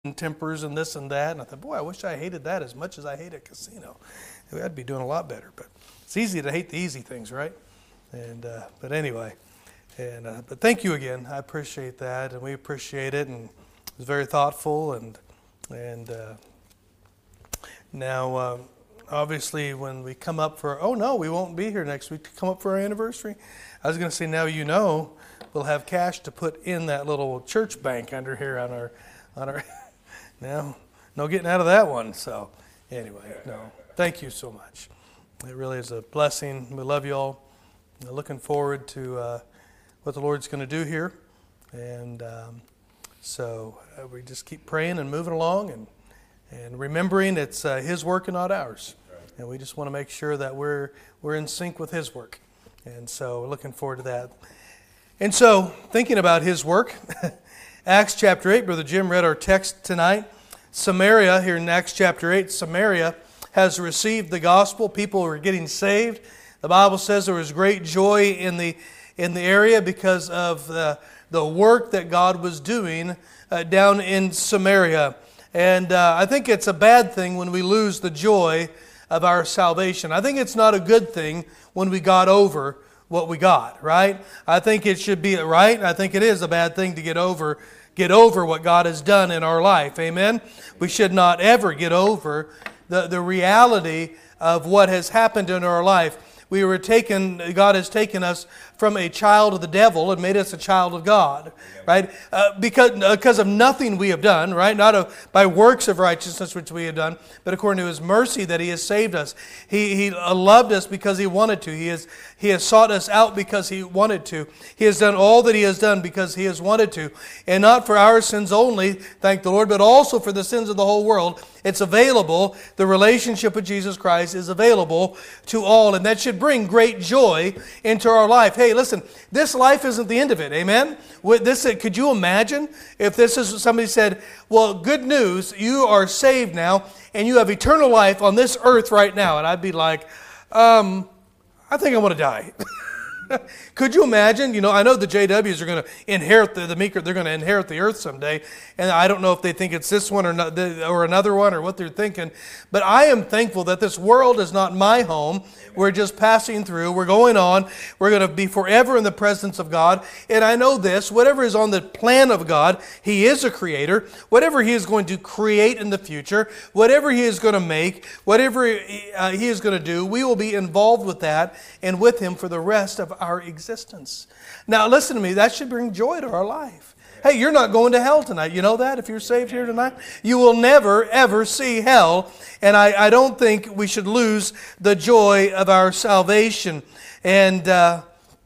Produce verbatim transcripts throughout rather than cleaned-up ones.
tempers and this and that. And I thought, boy, I wish I hated that as much as I hate a casino. I'd be doing a lot better. But it's easy to hate the easy things, right? And uh, but anyway, and uh, but thank you again. I appreciate that, and we appreciate it. And it was very thoughtful. And and uh, now, uh, obviously, when we come up for oh no, we won't be here next week to come up for our anniversary. I was going to say, now you know, we'll have cash to put in that little church bank under here on our on our. Now, no getting out of that one. So, anyway, no, thank you so much. It really is a blessing. We love you all. We're looking forward to uh, what the Lord's going to do here. And um, so uh, we just keep praying and moving along and, and remembering it's uh, His work and not ours. And we just want to make sure that we're, we're in sync with His work. And so we're looking forward to that. And so, thinking about His work, Acts chapter eight, Brother Jim read our text tonight. Samaria, here in Acts chapter eight, Samaria has received the gospel. People are getting saved. The Bible says there was great joy in the in the area because of the, the work that God was doing uh, down in Samaria. And uh, I think it's a bad thing when we lose the joy of our salvation. I think it's not a good thing when we got over what we got, right? I think it should be right. I think it is a bad thing to get over get over what God has done in our life. Amen? We should not ever get over the, the reality of what has happened in our life. We were taken, God has taken us from a child of the devil and made us a child of God, right? Uh, because, uh, because of nothing we have done, right? Not of, by works of righteousness which we have done, but according to His mercy that He has saved us. He, he loved us because He wanted to. He has, he has sought us out because He wanted to. He has done all that He has done because He has wanted to. And not for our sins only, thank the Lord, but also for the sins of the whole world. It's available. The relationship with Jesus Christ is available to all, and that should bring great joy into our life. Hey, listen, this life isn't the end of it, amen? With this, could you imagine if this is somebody said, well, good news, you are saved now, and you have eternal life on this earth right now. And I'd be like, um, I think I want to die. Could you imagine? You know, I know the J Ws are going to inherit the, the Meeker, they're going to inherit the earth someday. And I don't know if they think it's this one or, not, or another one or what they're thinking. But I am thankful that this world is not my home. We're just passing through. We're going on. We're going to be forever in the presence of God. And I know this, whatever is on the plan of God, He is a creator. Whatever He is going to create in the future, whatever He is going to make, whatever uh, He is going to do, we will be involved with that and with Him for the rest of our existence. Now, listen to me. That should bring joy to our life. Hey, you're not going to hell tonight. You know that if you're saved here tonight? You will never, ever see hell. And I, I don't think we should lose the joy of our salvation. And uh,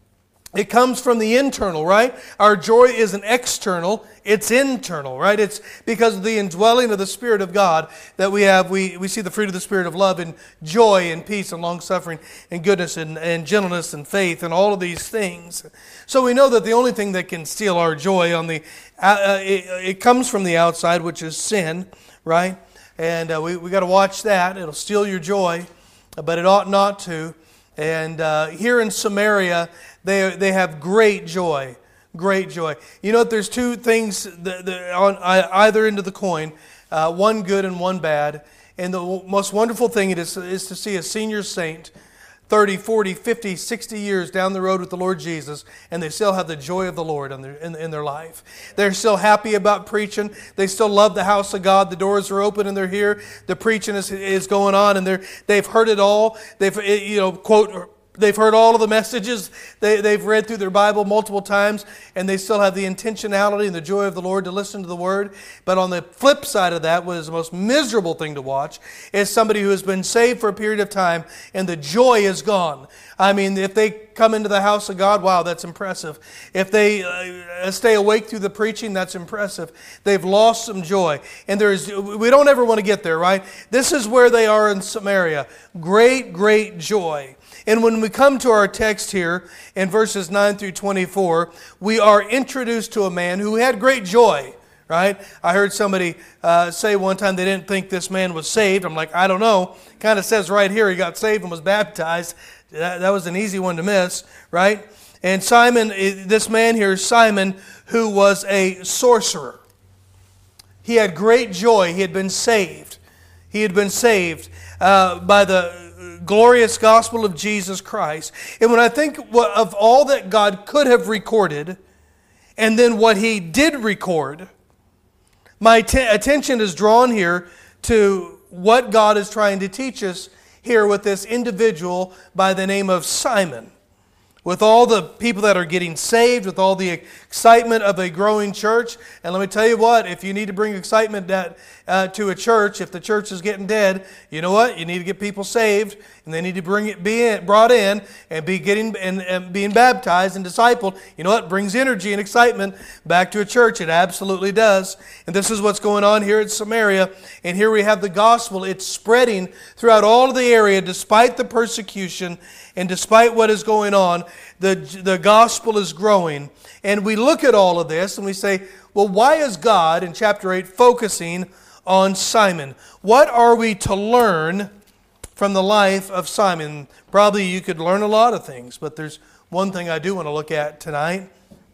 it comes from the internal, right? Our joy isn't external. It's internal, right? It's because of the indwelling of the Spirit of God that we have. We, we see the fruit of the Spirit of love and joy and peace and long-suffering and goodness and, and gentleness and faith and all of these things. So we know that the only thing that can steal our joy on the uh, it, it comes from the outside, which is sin, right? And uh, we we got to watch that. It'll steal your joy, but it ought not to. And uh, here in Samaria, they they have great joy. Great joy. You know, there's two things that, that on either end of the coin, uh, one good and one bad. And the most wonderful thing it is, is to see a senior saint thirty, forty, fifty, sixty years down the road with the Lord Jesus, and they still have the joy of the Lord in their, in, in their life. They're still happy about preaching. They still love the house of God. The doors are open and they're here. The preaching is, is going on, and they're, they've heard it all. They've, you know, quote, They've heard all of the messages. They, they've read through their Bible multiple times, and they still have the intentionality and the joy of the Lord to listen to the Word. But on the flip side of that, what is the most miserable thing to watch is somebody who has been saved for a period of time, and the joy is gone. I mean, if they come into the house of God, wow, that's impressive. If they uh, stay awake through the preaching, that's impressive. They've lost some joy. And there's, we don't ever want to get there, right? This is where they are in Samaria. Great, great joy. And when we come to our text here in verses nine through twenty-four, we are introduced to a man who had great joy, right? I heard somebody uh, say one time they didn't think this man was saved. I'm like, I don't know. Kind of says right here he got saved and was baptized. That, that was an easy one to miss, right? And Simon, this man here, Simon, who was a sorcerer. He had great joy. He had been saved. He had been saved uh, by the glorious gospel of Jesus Christ. And when I think of all that God could have recorded, and then what He did record, my t- attention is drawn here to what God is trying to teach us here with this individual by the name of Simon. With all the people that are getting saved, with all the excitement of a growing church. And let me tell you what, if you need to bring excitement that, uh, to a church, if the church is getting dead, you know what? You need to get people saved, and they need to bring it, be in, brought in, and be getting and, and being baptized and discipled. You know what? It brings energy and excitement back to a church. It absolutely does. And this is what's going on here at Samaria. And here we have the gospel. It's spreading throughout all of the area, despite the persecution and despite what is going on. The, the gospel is growing. And we look at all of this and we say, well, why is God in chapter eight focusing on Simon? What are we to learn from the life of Simon? Probably you could learn a lot of things, but there's one thing I do want to look at tonight.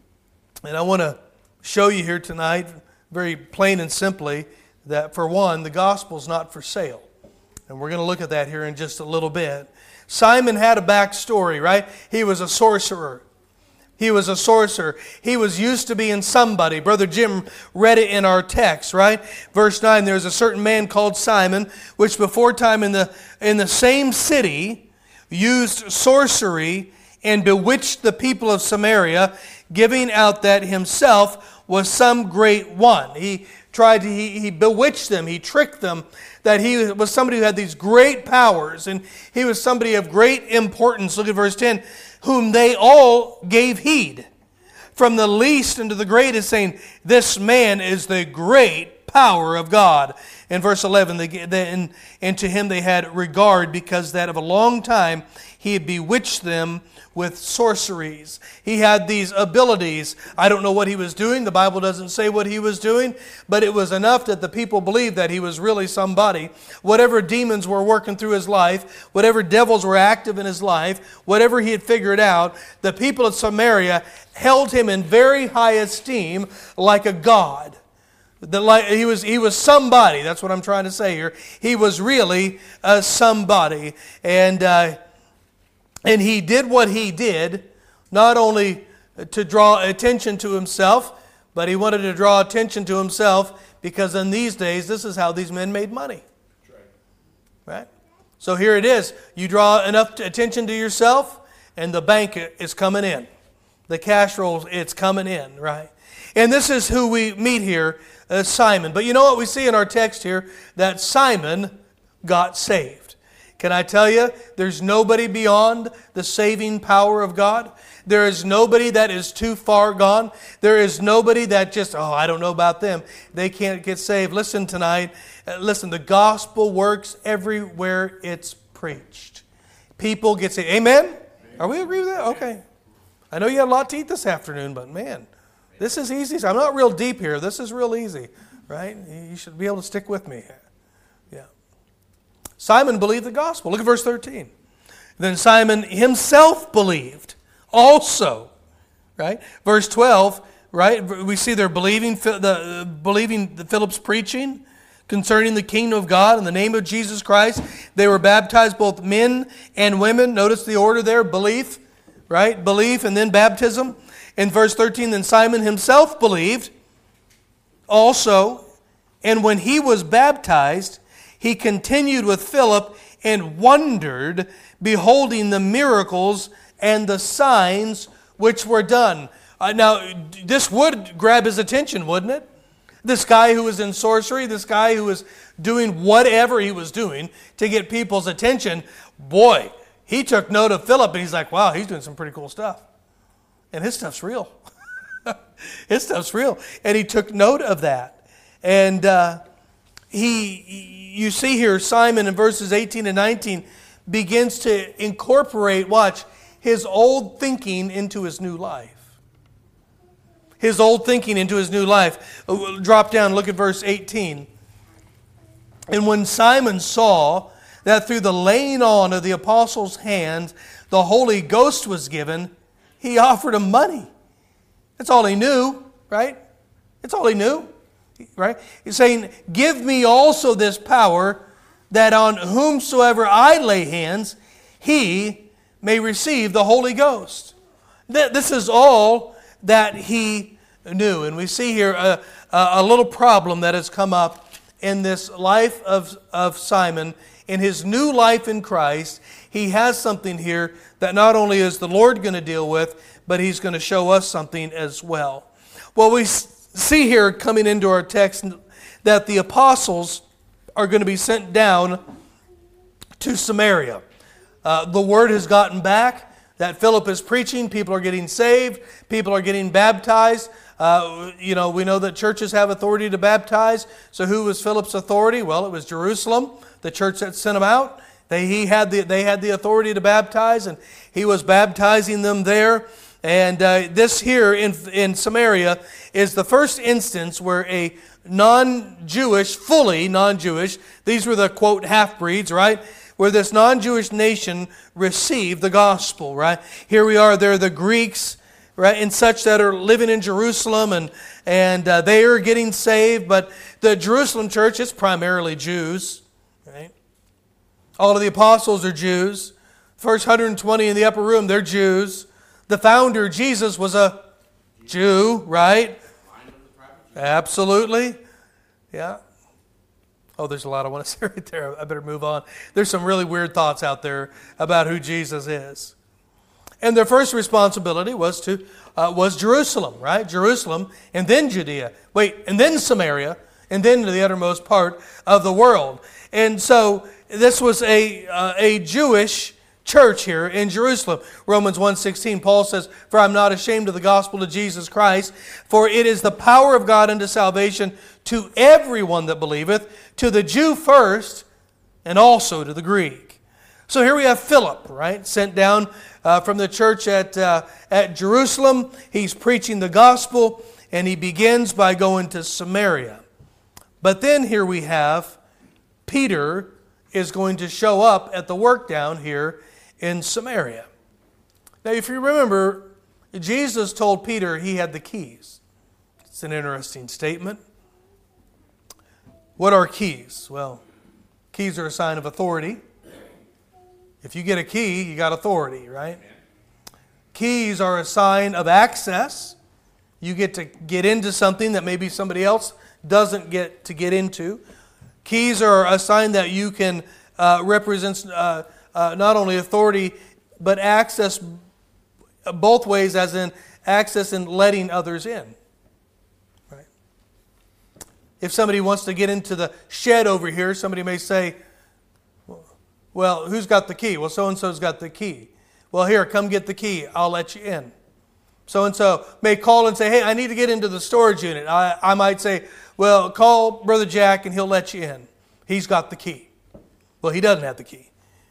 And I want to show you here tonight, very plain and simply, that for one, the gospel is not for sale. And we're going to look at that here in just a little bit. Simon had a backstory, right? He was a sorcerer. He was a sorcerer. He was used to being somebody. Brother Jim read it in our text, right? Verse nine, there was a certain man called Simon, which before time in the, in the same city used sorcery and bewitched the people of Samaria, giving out that himself was some great one. He tried to, he, he bewitched them, he tricked them, that he was somebody who had these great powers, and he was somebody of great importance. Look at verse ten. Whom they all gave heed, from the least unto the greatest, saying, this man is the great power of God. In verse eleven, they, they, and, and to him they had regard, because that of a long time he had bewitched them with sorceries. He had these abilities. I don't know what he was doing. The Bible doesn't say what he was doing, but it was enough that the people believed that he was really somebody. Whatever demons were working through his life, whatever devils were active in his life, whatever he had figured out, the people of Samaria held him in very high esteem like a god. The, like, he was he was somebody. That's what I'm trying to say here. He was really uh, somebody. And uh, And he did what he did, not only to draw attention to himself, but he wanted to draw attention to himself because in these days, this is how these men made money. Right? So here it is. You draw enough attention to yourself, and the bank is coming in. The cash rolls, it's coming in, right? And this is who we meet here, uh, Simon. But you know what we see in our text here? That Simon got saved. Can I tell you, there's nobody beyond the saving power of God. There is nobody that is too far gone. There is nobody that just, oh, I don't know about them. They can't get saved. Listen tonight. Uh, listen, the gospel works everywhere it's preached. People get saved. Amen? Amen? Are we agree with that? Okay. I know you had a lot to eat this afternoon, but man, this is easy. I'm not real deep here. This is real easy, right? You should be able to stick with me. Yeah. Simon believed the gospel. Look at verse thirteen. Then Simon himself believed also. Right? Verse twelve, right? We see they're believing the believing the Philip's preaching concerning the kingdom of God in the name of Jesus Christ. They were baptized, both men and women. Notice the order there, belief, right? Belief and then baptism. In verse thirteen, then Simon himself believed also, and when he was baptized, he continued with Philip and wondered, beholding the miracles and the signs which were done. Uh, now, this would grab his attention, wouldn't it? This guy who was in sorcery, this guy who was doing whatever he was doing to get people's attention, boy, he took note of Philip and he's like, wow, he's doing some pretty cool stuff. And his stuff's real. His stuff's real. And he took note of that. And uh, he... You see here, Simon in verses eighteen and nineteen begins to incorporate, watch, his old thinking into his new life. His old thinking into his new life. Drop down, look at verse eighteen. And when Simon saw that through the laying on of the apostles' hands the Holy Ghost was given, he offered him money. That's all he knew, right? That's all he knew. right? He's saying, give me also this power, that on whomsoever I lay hands, he may receive the Holy Ghost. This is all that he knew. And we see here a, a little problem that has come up in this life of, of Simon. In his new life in Christ, he has something here that not only is the Lord going to deal with, but he's going to show us something as well. Well, we see here coming into our text that the apostles are going to be sent down to Samaria. Uh, the word has gotten back that Philip is preaching. People are getting saved. People are getting baptized. Uh, you know, we know that churches have authority to baptize. So who was Philip's authority? Well, it was Jerusalem, the church that sent him out. They, he had the, they had the authority to baptize, and he was baptizing them there. And uh, this here in, in Samaria is the first instance where a non-Jewish, fully non-Jewish, these were the, quote, half-breeds, right? Where this non-Jewish nation received the gospel, right? Here we are, they're the Greeks, right, and such that are living in Jerusalem, and, and uh, they are getting saved. But the Jerusalem church is primarily Jews, right? All of the apostles are Jews. First one hundred twenty in the upper room, they're Jews. The founder, Jesus, was a Jew, right? Absolutely. Yeah. Oh, there's a lot I want to say right there. I better move on. There's some really weird thoughts out there about who Jesus is. And their first responsibility was to uh, was Jerusalem, right? Jerusalem, and then Judea. Wait, and then Samaria, and then to the uttermost part of the world. And so this was a uh, a Jewish church here in Jerusalem. Romans one sixteen, Paul says, "For I am not ashamed of the gospel of Jesus Christ, for it is the power of God unto salvation to everyone that believeth, to the Jew first, and also to the Greek." So here we have Philip, right, sent down uh, from the church at uh, at Jerusalem. He's preaching the gospel, and he begins by going to Samaria. But then here we have Peter is going to show up at the work down here in Samaria. Now, if you remember, Jesus told Peter he had the keys. It's an interesting statement. What are keys? Well, keys are a sign of authority. If you get a key, you got authority, right? Keys are a sign of access. You get to get into something that maybe somebody else doesn't get to get into. Keys are a sign that you can uh, represent uh, uh, not only authority, but access both ways, as in access and letting others in. Right? If somebody wants to get into the shed over here, somebody may say, well, who's got the key? Well, so-and-so's got the key. Well, here, come get the key. I'll let you in. So-and-so may call and say, hey, I need to get into the storage unit. I, I might say, well, call Brother Jack and he'll let you in. He's got the key. Well, he doesn't have the key.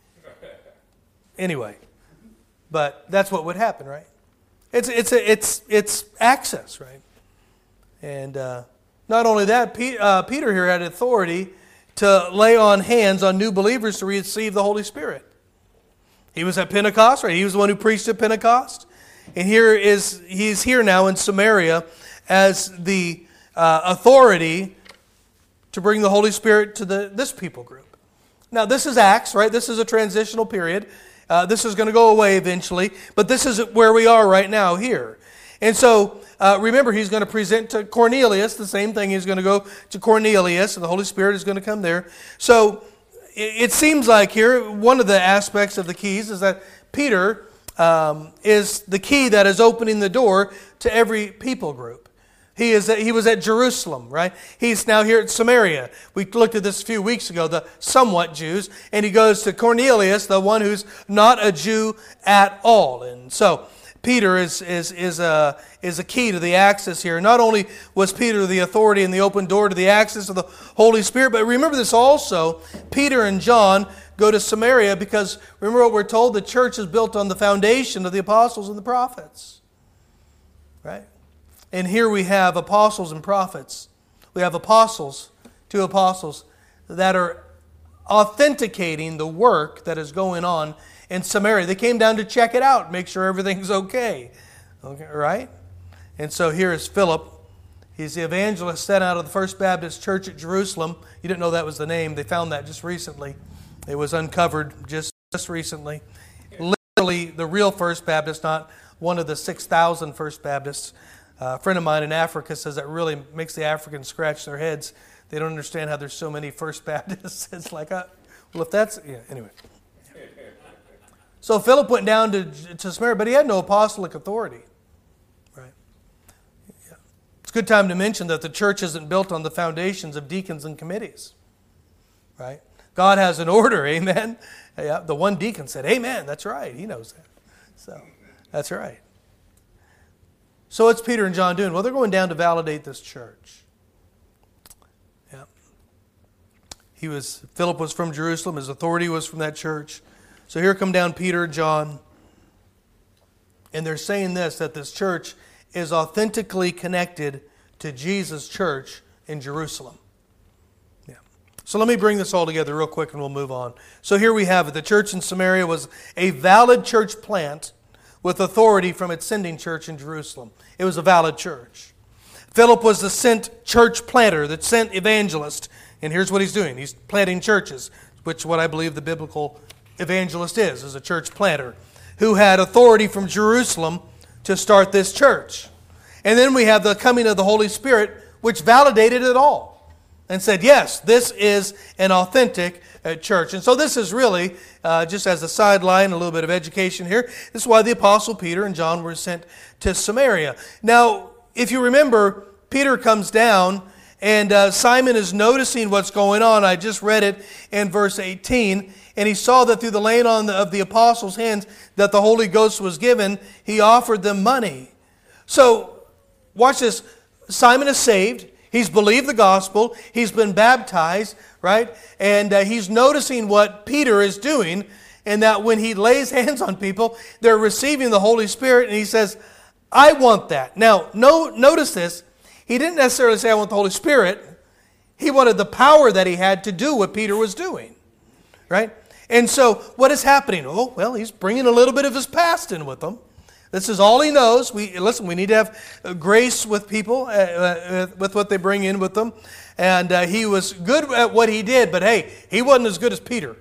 Anyway, but that's what would happen, right? It's it's a, it's it's access, right? And uh, not only that, P, uh, Peter here had authority to lay on hands on new believers to receive the Holy Spirit. He was at Pentecost, right? He was the one who preached at Pentecost, and here is he's here now in Samaria as the uh, authority to bring the Holy Spirit to the this people group. Now, this is Acts, right? This is a transitional period. Uh, this is going to go away eventually, but this is where we are right now here. And so, uh, remember, he's going to present to Cornelius the same thing. He's going to go to Cornelius, and the Holy Spirit is going to come there. So, it, it seems like here, one of the aspects of the keys is that Peter um, is the key that is opening the door to every people group. He is. He was at Jerusalem, right? He's now here at Samaria. We looked at this a few weeks ago, the somewhat Jews. And he goes to Cornelius, the one who's not a Jew at all. And so Peter is is is a, is a key to the access here. Not only was Peter the authority and the open door to the access of the Holy Spirit, but remember this also, Peter and John go to Samaria because, remember what we're told, the church is built on the foundation of the apostles and the prophets. Right? And here we have apostles and prophets. We have apostles, two apostles, that are authenticating the work that is going on in Samaria. They came down to check it out, make sure everything's okay. Okay, right? And so here is Philip. He's the evangelist sent out of the First Baptist Church at Jerusalem. You didn't know that was the name. They found that just recently. It was uncovered just, just recently. Literally the real First Baptist, not one of the six thousand First Baptists. Uh, a friend of mine in Africa says that really makes the Africans scratch their heads. They don't understand how there's so many First Baptists. It's like, uh, well, if that's, yeah, anyway. So Philip went down to, to Samaria, but he had no apostolic authority. Right? Yeah. It's a good time to mention that the church isn't built on the foundations of deacons and committees. Right? God has an order, amen? Yeah, the one deacon said, amen, that's right. He knows that. So, that's right. So what's Peter and John doing? Well, they're going down to validate this church. Yeah. He was, Philip was from Jerusalem. His authority was from that church. So here come down Peter and John. And they're saying this, that this church is authentically connected to Jesus' church in Jerusalem. Yeah. So let me bring this all together real quick and we'll move on. So here we have it. The church in Samaria was a valid church plant with authority from its sending church in Jerusalem. It was a valid church. Philip was the sent church planter, the sent evangelist. And here's what he's doing. He's planting churches, which is what I believe the biblical evangelist is, is a church planter, who had authority from Jerusalem to start this church. And then we have the coming of the Holy Spirit, which validated it all and said, yes, this is an authentic uh, church. And so this is really, uh, just as a sideline, a little bit of education here, this is why the Apostle Peter and John were sent to Samaria. Now, if you remember, Peter comes down and uh, Simon is noticing what's going on. I just read it in verse eighteen. And he saw that through the laying on of the apostles' hands that the Holy Ghost was given. He offered them money. So, watch this. Simon is saved. He's believed the gospel. He's been baptized, right? And uh, he's noticing what Peter is doing. And that when he lays hands on people, they're receiving the Holy Spirit. And he says, I want that. Now, no, notice this. He didn't necessarily say, I want the Holy Spirit. He wanted the power that he had to do what Peter was doing. Right? And so, what is happening? Oh, well, he's bringing a little bit of his past in with him. This is all he knows. We listen, we need to have grace with people, uh, uh, with what they bring in with them. And uh, he was good at what he did, but hey, he wasn't as good as Peter.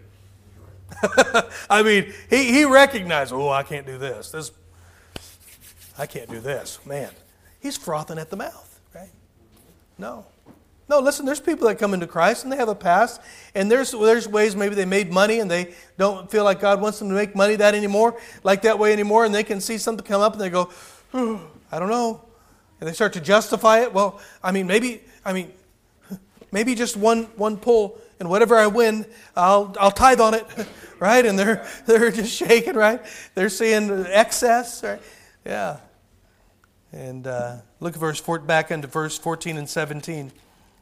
I mean, he, he recognized, oh, I can't do this. This, I can't do this. Man, he's frothing at the mouth, right? No. No, listen, there's people that come into Christ and they have a past, and there's there's ways maybe they made money and they don't feel like God wants them to make money that anymore, like that way anymore, and they can see something come up and they go, oh, I don't know. And they start to justify it. Well, I mean, maybe, I mean, maybe just one one pull, and whatever I win, I'll I'll tithe on it, right? And they're they're just shaking, right? They're seeing excess, right? Yeah. And uh, look at verse four, back into verse fourteen and seventeen.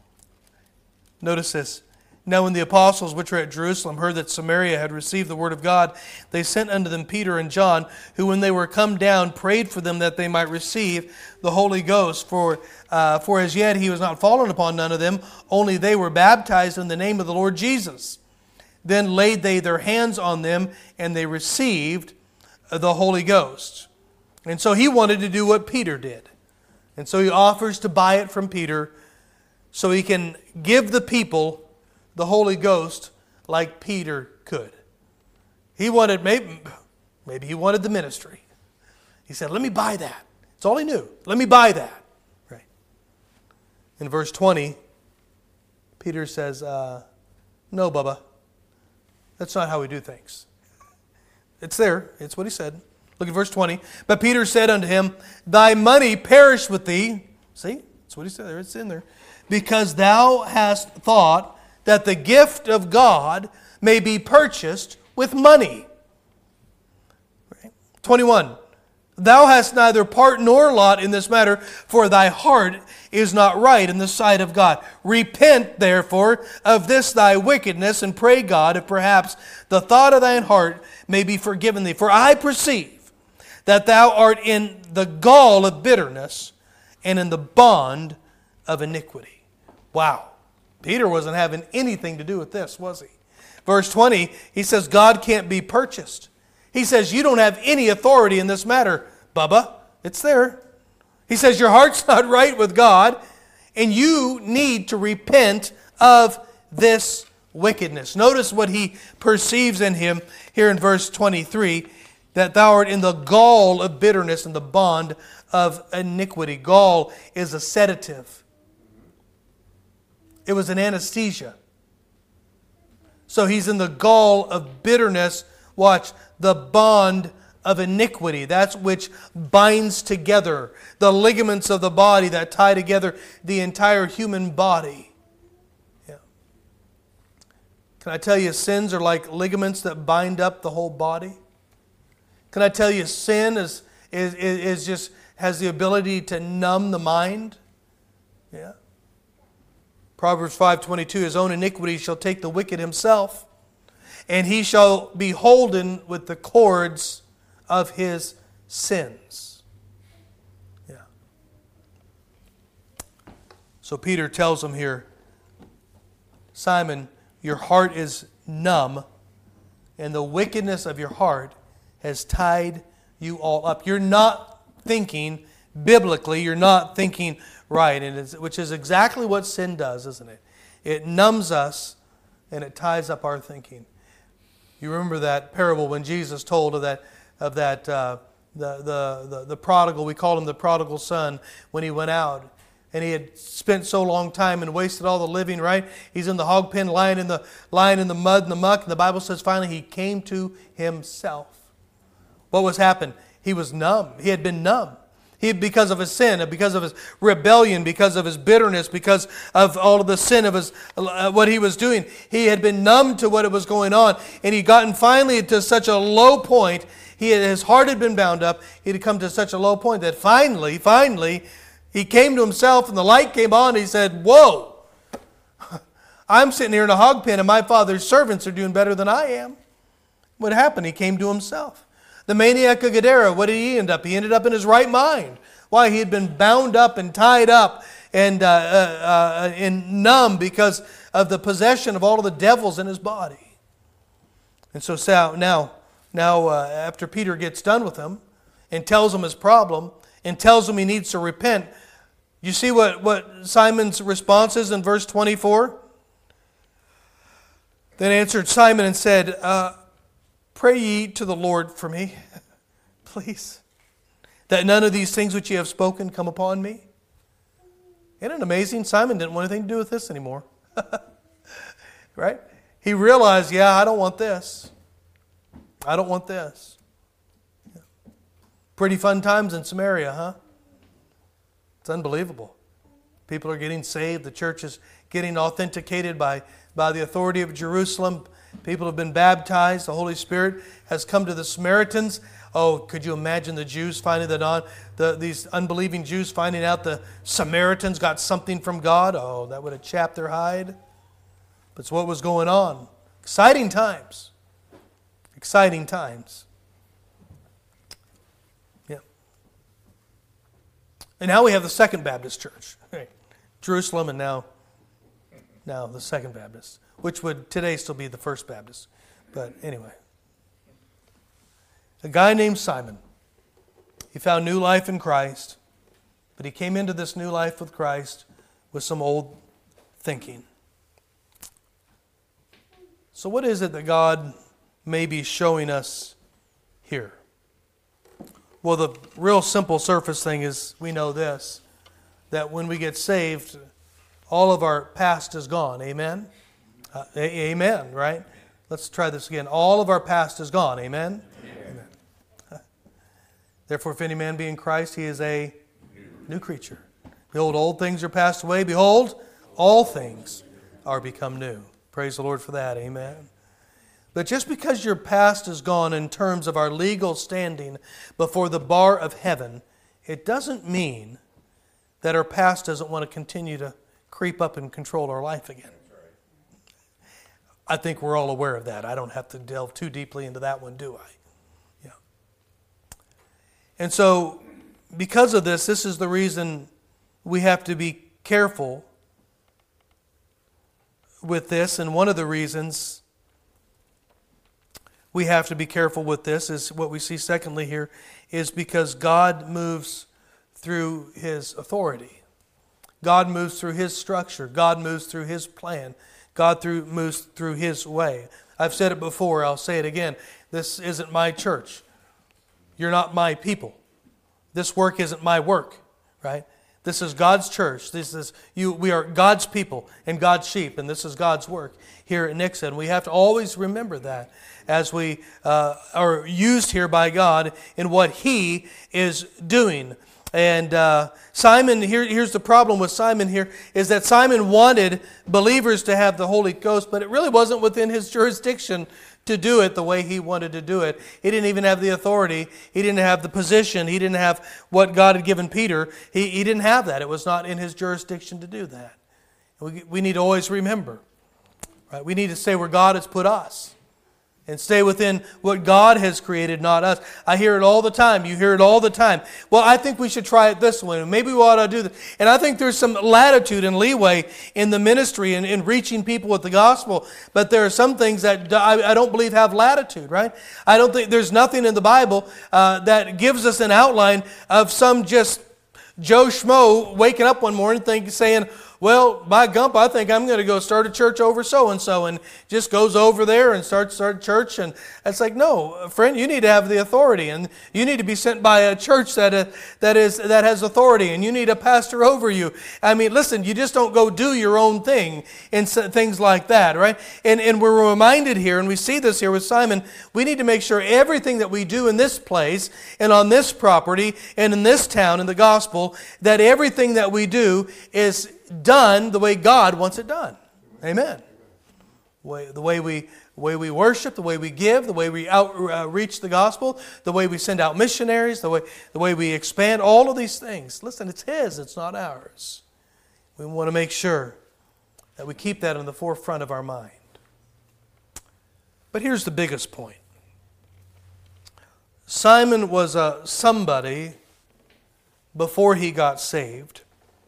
Notice this. Now when the apostles which were at Jerusalem heard that Samaria had received the word of God, they sent unto them Peter and John, who when they were come down prayed for them that they might receive the Holy Ghost. For uh, for as yet he was not fallen upon none of them, only they were baptized in the name of the Lord Jesus. Then laid they their hands on them, and they received the Holy Ghost. And so he wanted to do what Peter did. And so he offers to buy it from Peter, so he can give the people the Holy Ghost like Peter could. He wanted, maybe, maybe he wanted the ministry. He said, let me buy that. That's all he knew. Let me buy that. Right. In verse twenty, Peter says, uh, no, Bubba. That's not how we do things. It's there. It's what he said. Look at verse twenty. But Peter said unto him, thy money perish with thee. See? That's what he said there. It's in there. Because thou hast thought that the gift of God may be purchased with money. Right? twenty-one. Thou hast neither part nor lot in this matter, for thy heart is not right in the sight of God. Repent, therefore, of this thy wickedness, and pray God, if perhaps the thought of thine heart may be forgiven thee. For I perceive that thou art in the gall of bitterness, and in the bond of iniquity. Wow. Peter wasn't having anything to do with this, was he? Verse twenty, he says, God can't be purchased. He says, you don't have any authority in this matter, Bubba. It's there. He says, your heart's not right with God. And you need to repent of this wickedness. Notice what he perceives in him here in verse twenty-three, that thou art in the gall of bitterness and the bond of iniquity. Gall is a sedative. It was an anesthesia. So he's in the gall of bitterness. Watch, the bond of iniquity. That's which binds together the ligaments of the body that tie together the entire human body. Yeah. Can I tell you, sins are like ligaments that bind up the whole body? Can I tell you, sin is, is, is just has the ability to numb the mind? Yeah. Proverbs five twenty-two, his own iniquity shall take the wicked himself, and he shall be holden with the cords of his sins. Yeah. So Peter tells him here, Simon, your heart is numb, and the wickedness of your heart has tied you all up. You're not thinking biblically, you're not thinking right, and it's, which is exactly what sin does, isn't it? It numbs us and it ties up our thinking. You remember that parable when Jesus told of that of that uh, the, the the the prodigal. We call him the prodigal son when he went out and he had spent so long time and wasted all the living. Right? He's in the hog pen, lying in the lying in the mud and the muck. And the Bible says finally he came to himself. What was happened? He was numb. He had been numb. He, because of his sin, because of his rebellion, because of his bitterness, because of all of the sin of his uh, what he was doing, he had been numb to what was going on, and he gotten finally to such a low point. He had, his heart had been bound up. He had come to such a low point that finally, finally, he came to himself, and the light came on. And he said, "Whoa! I'm sitting here in a hog pen, and my father's servants are doing better than I am." What happened? He came to himself. The maniac of Gadara, what did he end up? He ended up in his right mind. Why? He had been bound up and tied up and, uh, uh, uh, and numb because of the possession of all of the devils in his body. And so now, now uh, after Peter gets done with him and tells him his problem and tells him he needs to repent, you see what, what Simon's response is in verse twenty-four? Then answered Simon and said, uh, Pray ye to the Lord for me, please, that none of these things which ye have spoken come upon me. Isn't it amazing? Simon didn't want anything to do with this anymore. Right? He realized, yeah, I don't want this. I don't want this. Pretty fun times in Samaria, huh? It's unbelievable. People are getting saved. The church is getting authenticated by, by the authority of Jerusalem. People have been baptized. The Holy Spirit has come to the Samaritans. Oh, could you imagine the Jews finding that on the these unbelieving Jews finding out the Samaritans got something from God? Oh, that would have chapped their hide. But it's what was going on. Exciting times. Exciting times. Yeah. And now we have the Second Baptist Church. Right. Jerusalem and now, now the Second Baptist, which would today still be the First Baptist. But anyway. A guy named Simon. He found new life in Christ, but he came into this new life with Christ with some old thinking. So what is it that God may be showing us here? Well, the real simple surface thing is we know this, that when we get saved, all of our past is gone. Amen? Uh, a- amen, right? Let's try this again. All of our past is gone. Amen? Amen. Amen. Therefore, if any man be in Christ, he is a new creature. Behold, old things are passed away. Behold, all things are become new. Praise the Lord for that. Amen. But just because your past is gone in terms of our legal standing before the bar of heaven, it doesn't mean that our past doesn't want to continue to creep up and control our life again. I think we're all aware of that. I don't have to delve too deeply into that one, do I? Yeah. And so, because of this, this is the reason we have to be careful with this. And one of the reasons we have to be careful with this is what we see secondly here, is because God moves through His authority. God moves through His structure. God moves through His plan. God through, moves through His way. I've said it before. I'll say it again. This isn't my church. You're not my people. This work isn't my work, right? This is God's church. This is you. We are God's people and God's sheep, and this is God's work here at Nixa. We have to always remember that as we uh, are used here by God in what He is doing. And uh, Simon, here, here's the problem with Simon here, is that Simon wanted believers to have the Holy Ghost, but it really wasn't within his jurisdiction to do it the way he wanted to do it. He didn't even have the authority. He didn't have the position. He didn't have what God had given Peter. He, he didn't have that. It was not in his jurisdiction to do that. We, we need to always remember, right? We need to stay where God has put us and stay within what God has created, not us. I hear it all the time. You hear it all the time. Well, I think we should try it this way. Maybe we ought to do this. And I think there's some latitude and leeway in the ministry and in reaching people with the gospel. But there are some things that I don't believe have latitude, right? I don't think there's nothing in the Bible uh, that gives us an outline of some just Joe Schmo waking up one morning thinking, saying, well, by gump, I think I'm going to go start a church over so-and-so, and just goes over there and starts start church. And it's like, no, friend, you need to have the authority, and you need to be sent by a church that uh, that is that has authority, and you need a pastor over you. I mean, listen, you just don't go do your own thing and things like that, right? And, and we're reminded here, and we see this here with Simon, we need to make sure everything that we do in this place and on this property and in this town in the gospel, that everything that we do is done the way God wants it done. Amen. The way we, the way we worship, the way we give, the way we outreach the gospel, the way we send out missionaries, the way, the way we expand, all of these things. Listen, it's His, it's not ours. We want to make sure that we keep that in the forefront of our mind. But here's the biggest point. Simon was a somebody before he got saved.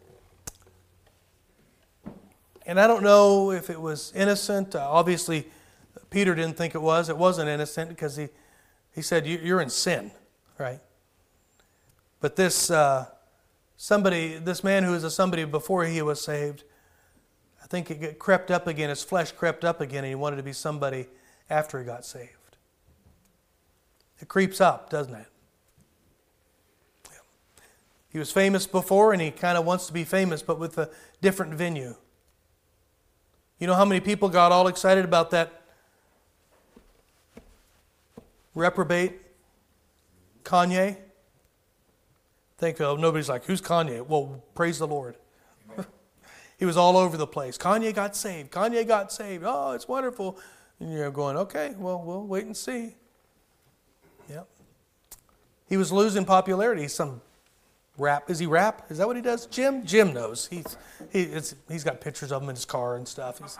And I don't know if it was innocent. Uh, obviously, Peter didn't think it was. It wasn't innocent because he, he said, you're in sin, right? But this uh, somebody, this man who was a somebody before he was saved, I think it crept up again. His flesh crept up again, and he wanted to be somebody after he got saved. It creeps up, doesn't it? Yeah. He was famous before, and he kind of wants to be famous, but with a different venue. You know how many people got all excited about that reprobate Kanye? Think of nobody's like, who's Kanye? Well, praise the Lord. He was all over the place. Kanye got saved. Kanye got saved. Oh, it's wonderful. And you're going, okay, well, we'll wait and see. Yep. He was losing popularity. Some rap. Is he rap? Is that what he does? Jim? Jim knows. He's he, it's, he's got pictures of him in his car and stuff. He's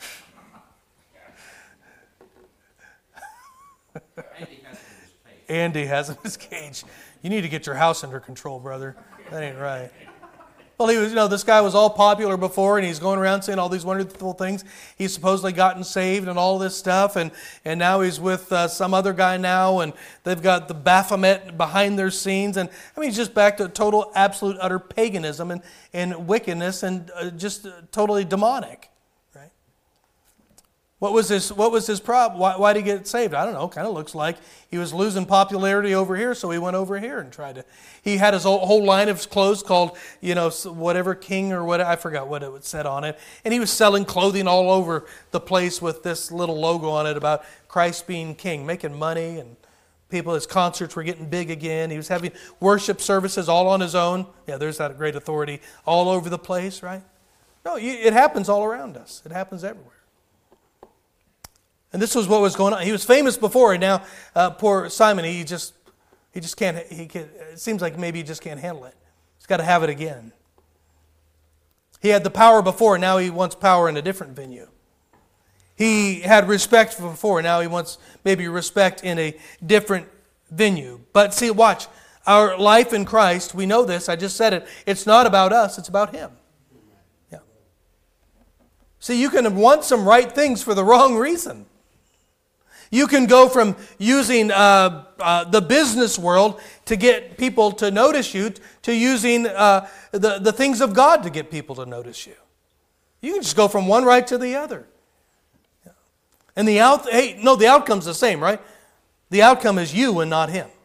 Andy has him in his cage. You need to get your house under control, brother. That ain't right. Well, he was, you know, this guy was all popular before, and he's going around saying all these wonderful things. He's supposedly gotten saved and all this stuff, and, and now he's with uh, some other guy now, and they've got the Baphomet behind their scenes. And I mean, he's just back to total, absolute, utter paganism and, and wickedness and uh, just uh, totally demonic. Right? What was his, what was his problem? Why, why did he get saved? I don't know. Kind of looks like he was losing popularity over here, so he went over here and tried to. He had his whole, whole line of clothes called, you know, whatever king or what, I forgot what it said on it. And he was selling clothing all over the place with this little logo on it about Christ being king, making money, and people, his concerts were getting big again. He was having worship services all on his own. Yeah, there's that great authority all over the place, right? No, it happens all around us. It happens everywhere. And this was what was going on. He was famous before, and now uh, poor Simon, he just he just can't. He can. It seems like maybe he just can't handle it. He's got to have it again. He had the power before, and now he wants power in a different venue. He had respect before, and now he wants maybe respect in a different venue. But see, watch. Our life in Christ, we know this. I just said it. It's not about us. It's about Him. Yeah. See, you can want some right things for the wrong reason. You can go from using uh, uh, the business world to get people to notice you to using uh, the, the things of God to get people to notice you. You can just go from one right to the other. And the out, hey, no, the outcome's the same, right? The outcome is you and not him.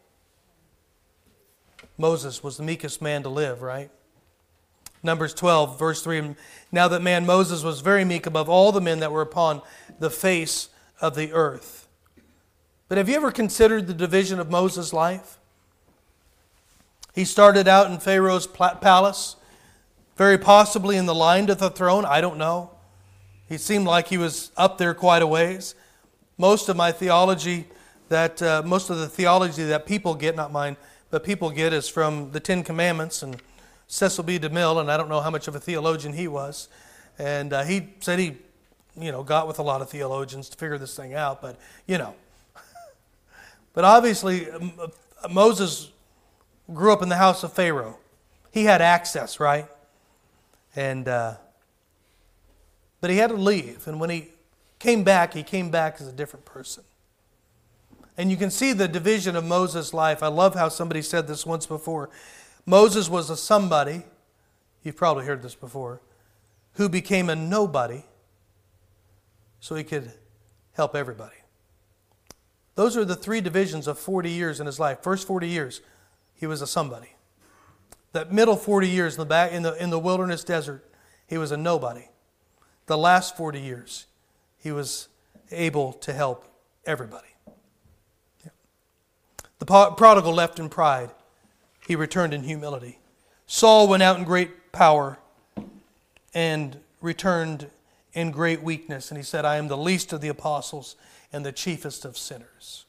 Moses was the meekest man to live, right? Numbers twelve, verse three. Now that man Moses was very meek above all the men that were upon the face of the earth. But have you ever considered the division of Moses' life? He started out in Pharaoh's palace, very possibly in the line to the throne. I don't know. He seemed like he was up there quite a ways. Most of my theology, that uh, most of the theology that people get, not mine, but people get is from the Ten Commandments and Cecil B. DeMille, and I don't know how much of a theologian he was. And uh, he said he, you know, got with a lot of theologians to figure this thing out, but, you know. But obviously, Moses grew up in the house of Pharaoh. He had access, right? And, uh, but he had to leave. And when he came back, he came back as a different person. And you can see the division of Moses' life. I love how somebody said this once before. Moses was a somebody, you've probably heard this before, who became a nobody so he could help everybody. Those are the three divisions of forty years in his life. First forty years, he was a somebody. That middle forty years in the back in the in the wilderness desert, he was a nobody. The last forty years, he was able to help everybody. Yeah. The prodigal left in pride. He returned in humility. Saul went out in great power and returned in great weakness. And he said, I am the least of the apostles and the chiefest of sinners.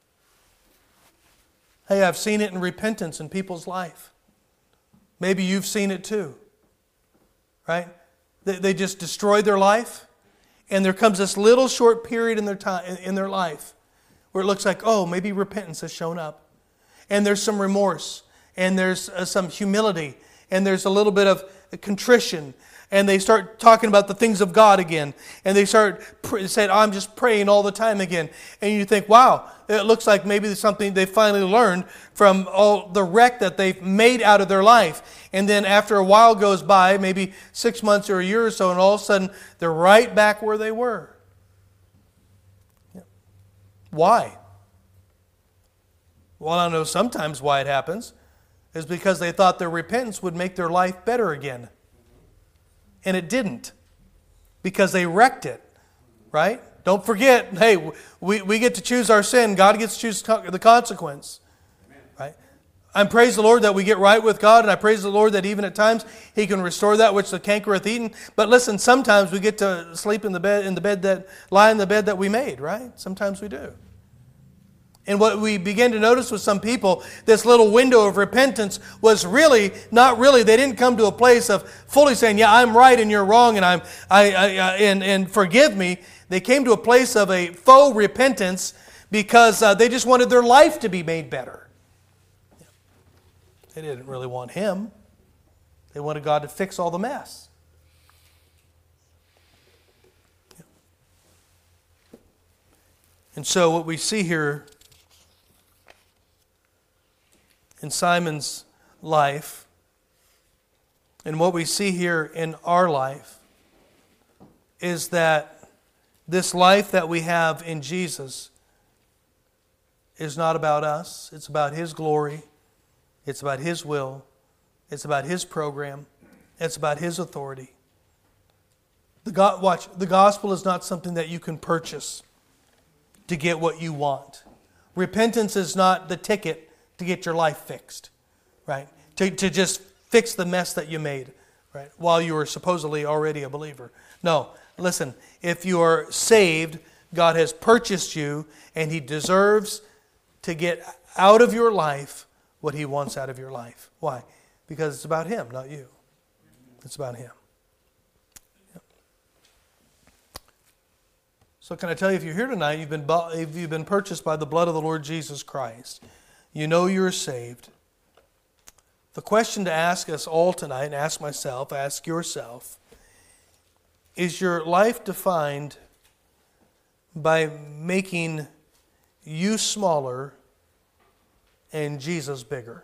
Hey, I've seen it in repentance in people's life. Maybe you've seen it too. Right? They, they just destroyed their life. And there comes this little short period in their time, in their life where it looks like, oh, maybe repentance has shown up. And there's some remorse. And there's uh, some humility. And there's a little bit of contrition. And they start talking about the things of God again. And they start pr- saying, oh, I'm just praying all the time again. And you think, wow, it looks like maybe there's something they finally learned from all the wreck that they've made out of their life. And then after a while goes by, maybe six months or a year or so, and all of a sudden they're right back where they were. Why? Well, I know sometimes why it happens is because they thought their repentance would make their life better again. And it didn't. Because they wrecked it. Right? Don't forget, hey, we, we get to choose our sin. God gets to choose the consequence. Right? I praise the Lord that we get right with God, and I praise the Lord that even at times He can restore that which the canker hath eaten. But listen, sometimes we get to sleep in the bed, in the bed that lie in the bed that we made, right? Sometimes we do. And what we begin to notice with some people, this little window of repentance was really, not really, they didn't come to a place of fully saying, yeah, I'm right and you're wrong and I'm, I, I, I and, and forgive me. They came to a place of a faux repentance because uh, they just wanted their life to be made better. They didn't really want Him. They wanted God to fix all the mess. And so what we see here in Simon's life, and what we see here in our life, is that this life that we have in Jesus is not about us. It's about His glory. It's about His will. It's about His program. It's about His authority. The go- watch, the gospel is not something that you can purchase to get what you want. Repentance is not the ticket to get your life fixed, right? To, to just fix the mess that you made, right? While you were supposedly already a believer. No, listen, if you are saved, God has purchased you and He deserves to get out of your life what He wants out of your life. Why? Because it's about Him, not you. It's about Him. Yep. So can I tell you, if you're here tonight, you've been, if you've been purchased by the blood of the Lord Jesus Christ. You know you're saved. The question to ask us all tonight, and ask myself, ask yourself, is your life defined by making you smaller and Jesus bigger?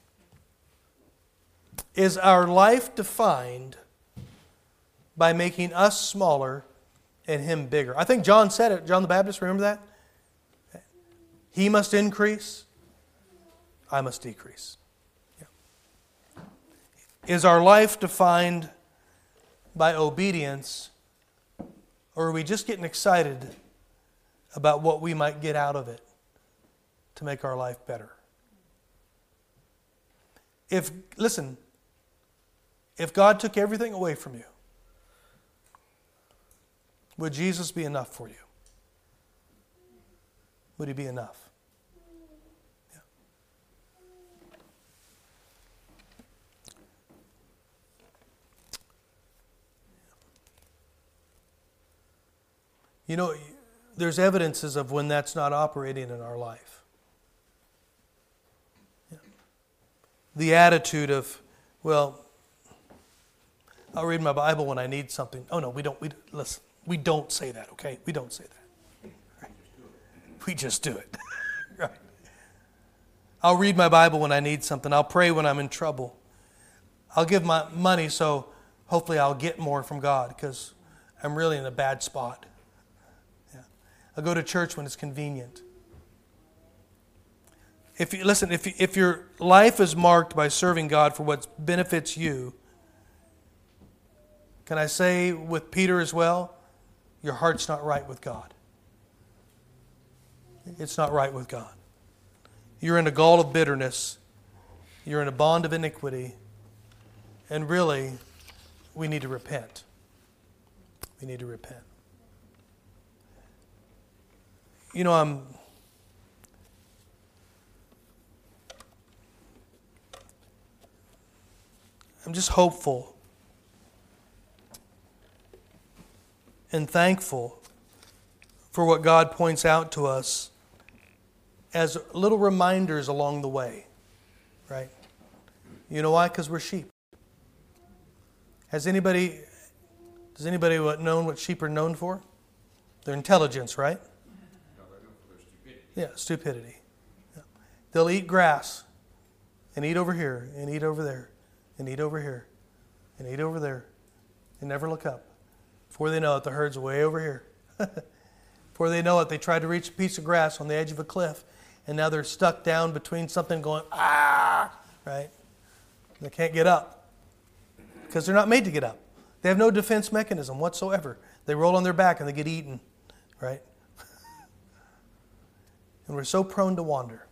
Is our life defined by making us smaller and Him bigger? I think John said it. John the Baptist, remember that? He must increase, I must decrease. Yeah. Is our life defined by obedience, or are we just getting excited about what we might get out of it to make our life better? If, listen, if God took everything away from you, would Jesus be enough for you? Would He be enough? Yeah. You know, there's evidences of when that's not operating in our life. Yeah. The attitude of, well, I'll read my Bible when I need something. Oh no, we don't. We listen. We don't say that. Okay, we don't say that. Right. We just do it. Right. I'll read my Bible when I need something. I'll pray when I'm in trouble. I'll give my money so hopefully I'll get more from God because I'm really in a bad spot. Yeah. I'll go to church when it's convenient. If you listen, if you, if your life is marked by serving God for what benefits you, can I say with Peter as well, your heart's not right with God. It's not right with God. You're in a gall of bitterness. You're in a bond of iniquity. And really, we need to repent. We need to repent. You know, I'm... I'm just hopeful and thankful for what God points out to us as little reminders along the way, right? You know why? Because we're sheep. Has anybody, does anybody know what sheep are known for? Their intelligence, right? No, they're known for their stupidity. Yeah, stupidity. Yeah. They'll eat grass and eat over here and eat over there and eat over here and eat over there and never look up. Before they know it, the herd's way over here. Before they know it, they tried to reach a piece of grass on the edge of a cliff, and now they're stuck down between something going, ah, right? They can't get up because they're not made to get up. They have no defense mechanism whatsoever. They roll on their back and they get eaten, right? And we're so prone to wander.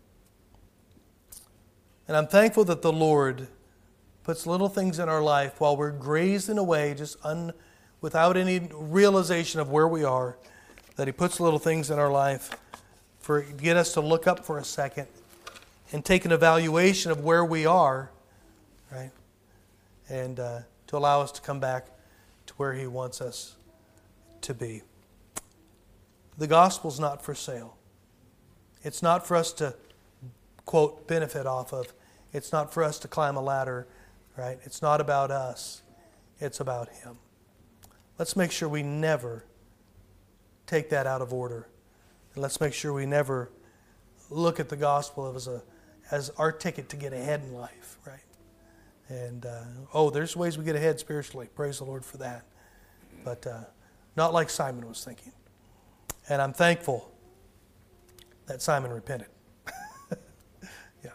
And I'm thankful that the Lord puts little things in our life while we're grazing away, just un, without any realization of where we are, that He puts little things in our life for to get us to look up for a second and take an evaluation of where we are, right? And uh, to allow us to come back to where He wants us to be. The gospel's not for sale. It's not for us to, quote, benefit off of. It's not for us to climb a ladder, right? It's not about us. It's about Him. Let's make sure we never take that out of order. And let's make sure we never look at the gospel as a as our ticket to get ahead in life, right? And, uh, oh, there's ways we get ahead spiritually. Praise the Lord for that. But uh, not like Simon was thinking. And I'm thankful that Simon repented. Yeah.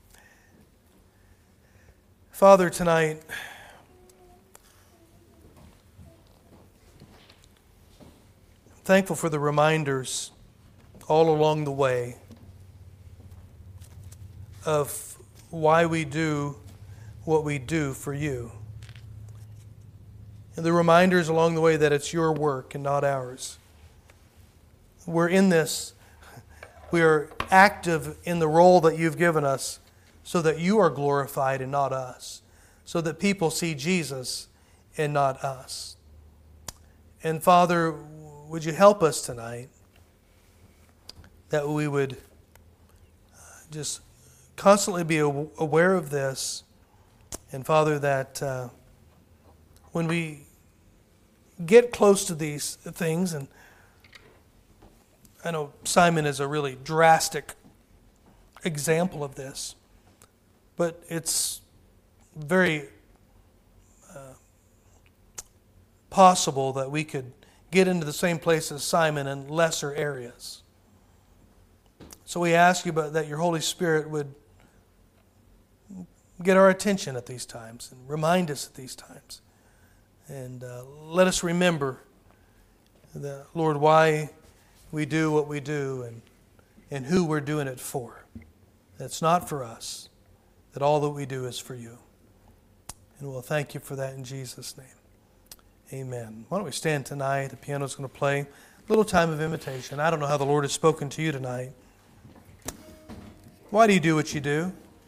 Father, tonight, I'm thankful for the reminders all along the way of why we do what we do for You. And the reminders along the way that it's Your work and not ours. We're in this, we are active in the role that You've given us so that You are glorified and not us. So that people see Jesus and not us. And Father, would You help us tonight that we would just constantly be aware of this. And Father, that uh, when we get close to these things, and I know Simon is a really drastic example of this, but it's very uh, possible that we could get into the same place as Simon in lesser areas. So we ask you but that your Holy Spirit would get our attention at these times and remind us at these times. And uh, let us remember that, Lord, why we do what we do and, and who we're doing it for. It's not for us, that all that we do is for you. And we'll thank you for that in Jesus' name. Amen. Why don't we stand tonight? The piano's going to play a little time of invitation. I don't know how the Lord has spoken to you tonight. Why do you do what you do?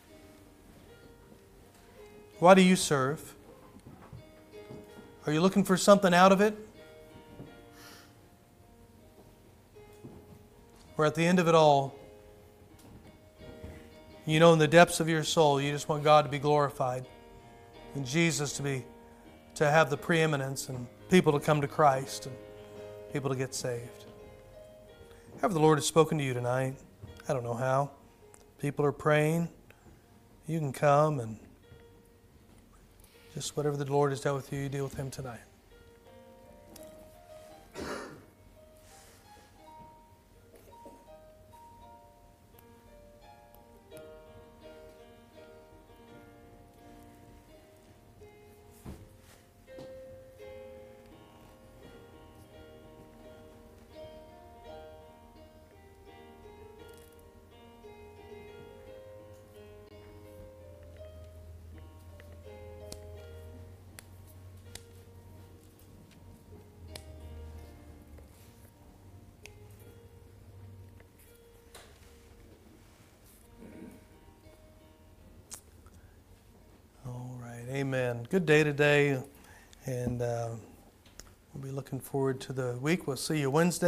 Why do you serve? Are you looking for something out of it? Or at the end of it all, you know in the depths of your soul, you just want God to be glorified and Jesus to be to have the preeminence and people to come to Christ and people to get saved. However the Lord has spoken to you tonight, I don't know how. People are praying. You can come and just whatever the Lord has dealt with you, you deal with Him tonight. Amen. Good day today, and uh, we'll be looking forward to the week. We'll see you Wednesday.